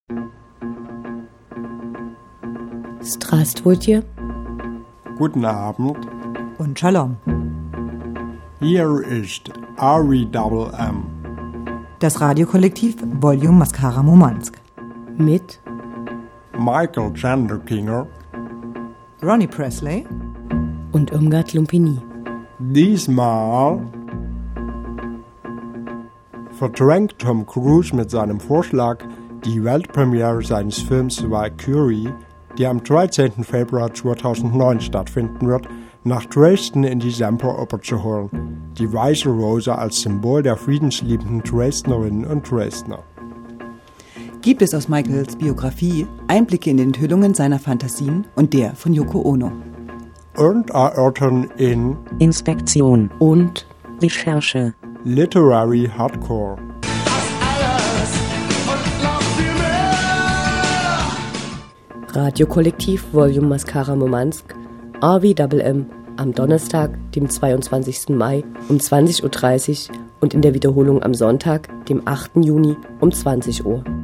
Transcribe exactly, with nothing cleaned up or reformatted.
Здравствуйте. Guten Abend. Und Shalom. Hier ist R V M M. Das Radiokollektiv Volume Mascara Murmansk. Mit Michael Chanderkinger. Ronnie Presley. und Irmgard Lumpini. Diesmal verdrängt Tom Cruise mit seinem Vorschlag die Weltpremiere seines Films Valkyrie, die am dreizehnten Februar zweitausendneun stattfinden wird, nach Dresden in die Semperoper zu holen. Die Weiße Rose als Symbol der friedensliebenden Dresdnerinnen und Dresdner. Gibt es aus Michaels Biografie Einblicke in die Enthüllungen seiner Fantasien und der von Yoko Ono. Und erörtern in Inspektion und Recherche. Literary Hardcore. Radiokollektiv Volume Mascara Murmansk, R V M M, am Donnerstag, dem zweiundzwanzigsten Mai um zwanzig Uhr dreißig und in der Wiederholung am Sonntag, dem achten Juni um zwanzig Uhr.